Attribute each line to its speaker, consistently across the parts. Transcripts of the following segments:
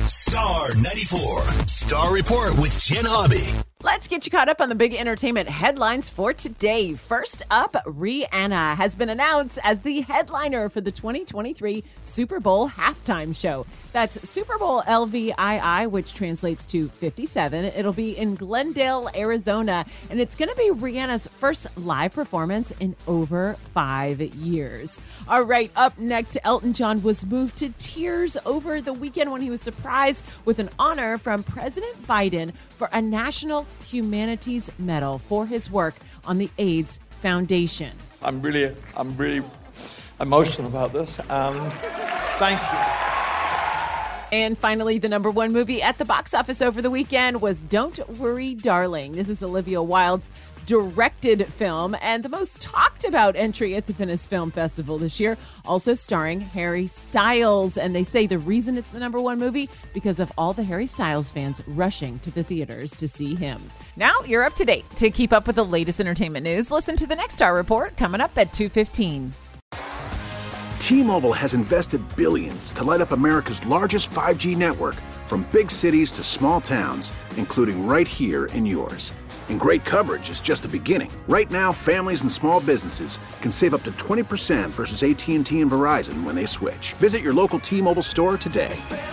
Speaker 1: Star 94. Star Report with Jen Hobby.
Speaker 2: Let's get you caught up on the big entertainment headlines for today. First up, Rihanna has been announced as the headliner for the 2023 Super Bowl halftime show. That's Super Bowl LVII, which translates to 57. It'll be in Glendale, Arizona, and it's going to be Rihanna's first live performance in over 5 years. All right, up next, Elton John was moved to tears over the weekend when he was surprised with an honor from President Biden for a National Humanities Medal for his work on the AIDS Foundation.
Speaker 3: I'm really emotional about this. Thank you.
Speaker 2: And finally, the number one movie at the box office over the weekend was Don't Worry, Darling. This is Olivia Wilde's directed film and the most talked about entry at the Venice Film Festival this year, also starring Harry Styles. And they say the reason it's the number one movie because of all the Harry Styles fans rushing to the theaters to see him. Now you're up to date. To keep up with the latest entertainment news, listen to the Next Star Report coming up at 2:15.
Speaker 4: T-Mobile has invested billions to light up America's largest 5G network, from big cities to small towns, including right here in yours. And great coverage is just the beginning. Right now, families and small businesses can save up to 20% versus AT&T and Verizon when they switch. Visit your local T-Mobile store today.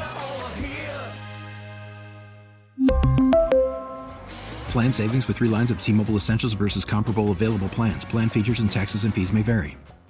Speaker 5: Plan savings with 3 lines of T-Mobile Essentials versus comparable available plans. Plan features and taxes and fees may vary.